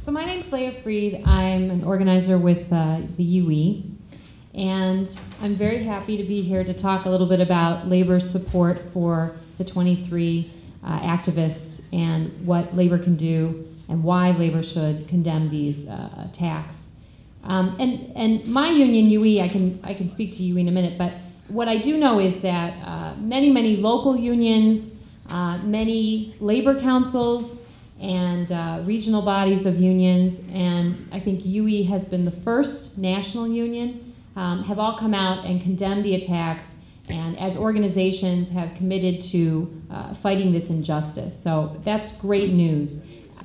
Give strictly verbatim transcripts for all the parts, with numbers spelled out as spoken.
So my name's Leah Freed. I'm an organizer with uh, the U E, and I'm very happy to be here to talk a little bit about labor's support for the twenty-three uh, activists and what labor can do and why labor should condemn these uh, attacks. Um, and and my union, U E, I can I can speak to U E in a minute, but what I do know is that uh, many many local unions, uh, many labor councils, and uh, regional bodies of unions, and I think U E has been the first national union, um, have all come out and condemned the attacks, and as organizations have committed to uh, fighting this injustice. So that's great news.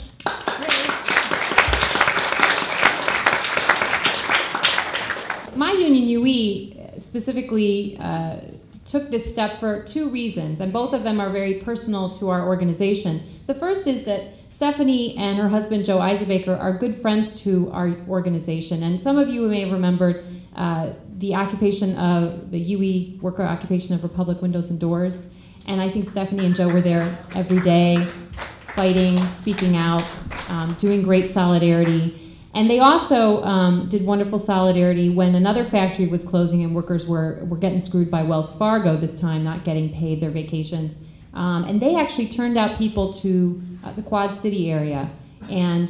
My union, U E, specifically uh, took this step for two reasons, and both of them are very personal to our organization. The first is that Stephanie and her husband, Joe Eisenbaker, are good friends to our organization. And some of you may have remembered uh, the occupation of the U E worker occupation of Republic Windows and Doors. And I think Stephanie and Joe were there every day, fighting, speaking out, um, doing great solidarity. And they also um, did wonderful solidarity when another factory was closing and workers were, were getting screwed by Wells Fargo this time, not getting paid their vacations. Um, and they actually turned out people to uh, the Quad City area. And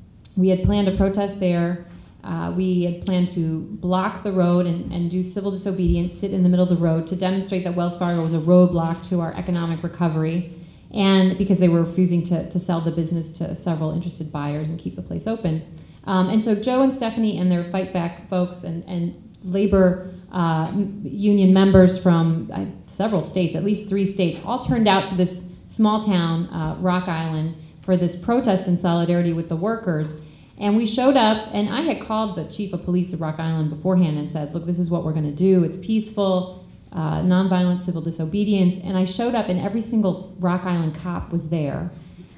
we had planned a protest there. Uh, we had planned to block the road and, and do civil disobedience, sit in the middle of the road to demonstrate that Wells Fargo was a roadblock to our economic recovery. And because they were refusing to, to sell the business to several interested buyers and keep the place open. Um, and so Joe and Stephanie and their Fight Back folks and, and labor uh, union members from uh, several states, at least three states, all turned out to this small town, uh, Rock Island, for this protest in solidarity with the workers. And we showed up, and I had called the chief of police of Rock Island beforehand and said, look, this is what we're going to do. It's peaceful, uh, nonviolent civil disobedience. And I showed up, and every single Rock Island cop was there.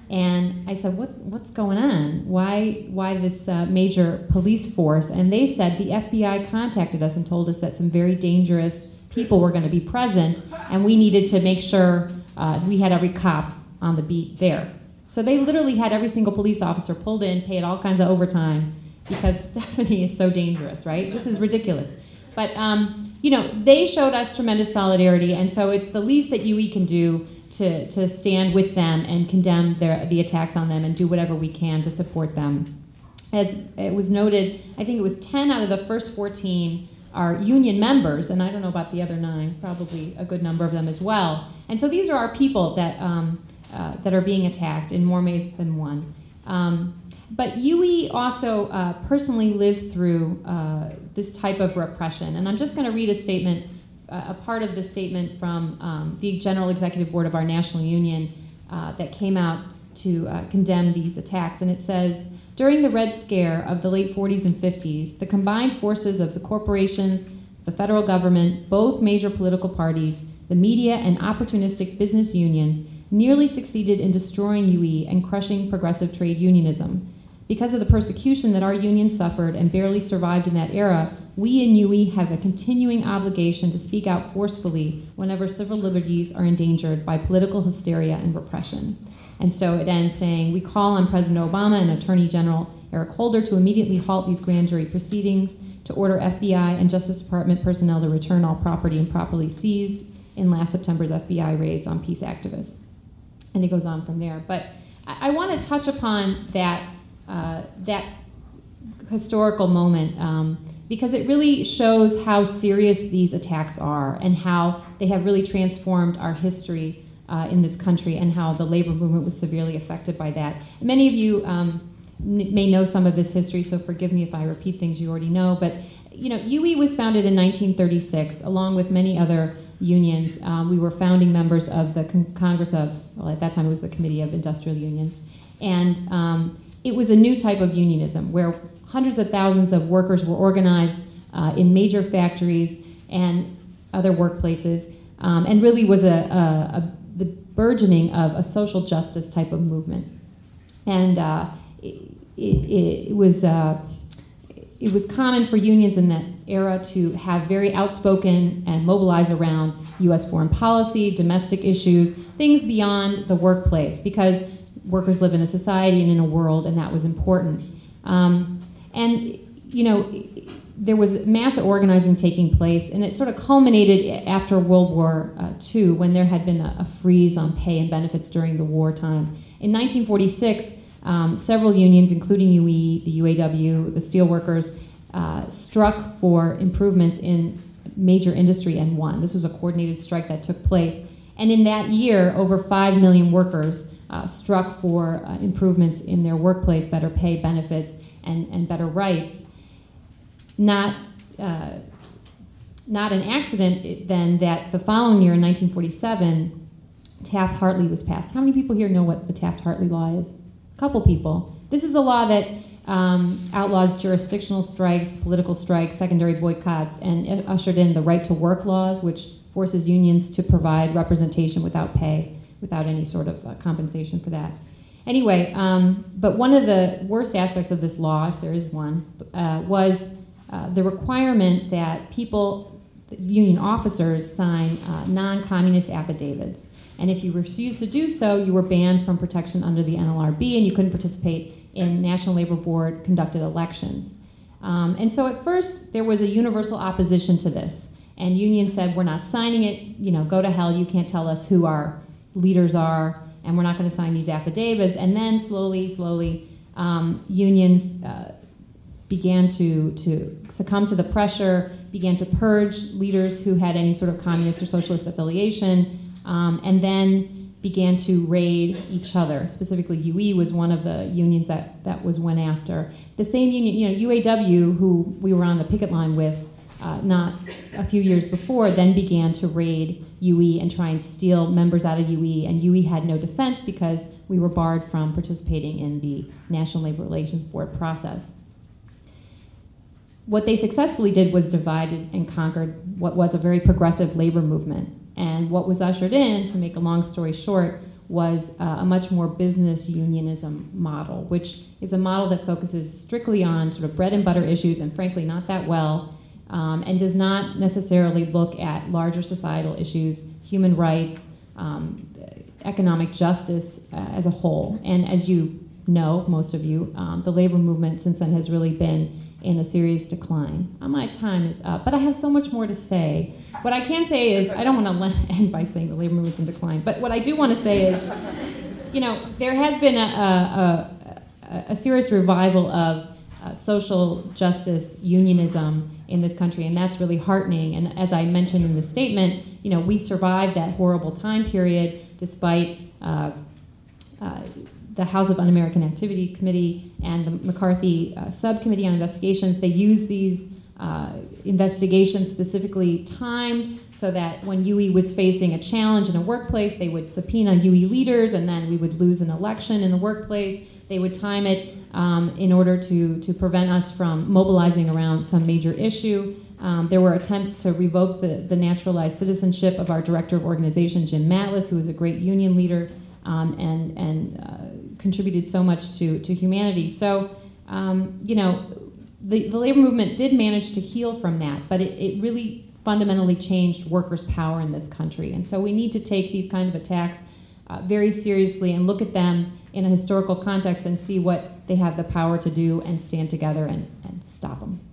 And I said, what, what's going on? Why, why this uh, major police force? And they said the F B I contacted us and told us that some very dangerous people were going to be present, and we needed to make sure uh, we had every cop on the beat there. So they literally had every single police officer pulled in, paid all kinds of overtime, because Stephanie is so dangerous, right? This is ridiculous. But, um, you know, they showed us tremendous solidarity, and so it's the least that U E can do to, to stand with them and condemn their, the attacks on them and do whatever we can to support them. As it was noted, I think it was ten out of the first fourteen are union members, and I don't know about the other nine, probably a good number of them as well. And so these are our people that, um, uh, that are being attacked in more ways than one. Um, but U E also uh, personally lived through uh, this type of repression, and I'm just going to read a statement, a part of the statement from um, the General Executive Board of our national union uh, that came out to uh, condemn these attacks. And it says, during the Red Scare of the late forties and fifties, the combined forces of the corporations, the federal government, both major political parties, the media, and opportunistic business unions nearly succeeded in destroying U E and crushing progressive trade unionism. Because of the persecution that our union suffered and barely survived in that era, we in U E have a continuing obligation to speak out forcefully whenever civil liberties are endangered by political hysteria and repression. And so it ends saying, we call on President Obama and Attorney General Eric Holder to immediately halt these grand jury proceedings, to order F B I and Justice Department personnel to return all property improperly seized in last September's F B I raids on peace activists. And it goes on from there. But I, I want to touch upon that, uh, that historical moment, um, because it really shows how serious these attacks are and how they have really transformed our history uh, in this country and how the labor movement was severely affected by that. Many of you um, n- may know some of this history, so forgive me if I repeat things you already know, but you know, U E was founded in nineteen thirty-six, along with many other unions. Um, we were founding members of the Con- Congress of, well, at that time it was the Committee of Industrial Unions, and um, it was a new type of unionism where hundreds of thousands of workers were organized uh, in major factories and other workplaces, um, and really was a, a, a the burgeoning of a social justice type of movement. And uh, it, it, it was uh, it was common for unions in that era to have very outspoken and mobilize around U S foreign policy, domestic issues, things beyond the workplace, because workers live in a society and in a world, and that was important. Um, and, you know, there was mass organizing taking place, and it sort of culminated after World War uh, Two, when there had been a, a freeze on pay and benefits during the wartime. In nineteen forty-six, um, several unions, including U E, the U A W, the steelworkers, uh, struck for improvements in major industry and won. This was a coordinated strike that took place. And in that year, over five million workers uh, struck for uh, improvements in their workplace, better pay, benefits, and, and better rights. Not, uh, not an accident then that the following year, in nineteen forty-seven, Taft-Hartley was passed. How many people here know what the Taft-Hartley law is? A couple people. This is a law that um, outlaws jurisdictional strikes, political strikes, secondary boycotts, and it ushered in the right to work laws, which forces unions to provide representation without pay, without any sort of uh, compensation for that. Anyway, um, but one of the worst aspects of this law, if there is one, uh, was uh, the requirement that people, union officers, sign uh, non-communist affidavits. And if you refused to do so, you were banned from protection under the N L R B, and you couldn't participate in National Labor Board conducted elections. Um, and so at first, there was a universal opposition to this. And unions said, we're not signing it, you know, go to hell, you can't tell us who our leaders are, and we're not going to sign these affidavits. And then slowly, slowly, um, unions uh, began to, to succumb to the pressure, began to purge leaders who had any sort of communist or socialist affiliation, um, and then began to raid each other. Specifically, U E was one of the unions that, that was went after. The same union, you know, U A W, who we were on the picket line with uh, not a few years before, then began to raid U E and try and steal members out of U E, and U E had no defense because we were barred from participating in the National Labor Relations Board process. What they successfully did was divided and conquered what was a very progressive labor movement. And what was ushered in, to make a long story short, was uh, a much more business unionism model, which is a model that focuses strictly on sort of bread and butter issues, and frankly not that well, um, and does not necessarily look at larger societal issues, human rights, um, economic justice uh, as a whole. And as you know, most of you, um, the labor movement since then has really been in a serious decline. Uh, my time is up, but I have so much more to say. What I can say is, I don't want to end by saying the labor movement's in decline, but what I do want to say is, you know, there has been a, a, a, a serious revival of uh, social justice unionism in this country, and that's really heartening. And as I mentioned in the statement, you know, we survived that horrible time period despite uh, uh, the House of Un-American Activity Committee and the McCarthy uh, Subcommittee on Investigations. They used these uh, investigations specifically timed so that when U E was facing a challenge in a workplace, they would subpoena U E leaders, and then we would lose an election in the workplace. They would time it um, in order to, to prevent us from mobilizing around some major issue. Um, there were attempts to revoke the, the naturalized citizenship of our director of organization, Jim Matlis, who was a great union leader um, and, and uh, contributed so much to, to humanity. So, um, you know, the, the labor movement did manage to heal from that, but it, it really fundamentally changed workers' power in this country. And so we need to take these kind of attacks uh, very seriously and look at them in a historical context and see what they have the power to do and stand together and, and stop them.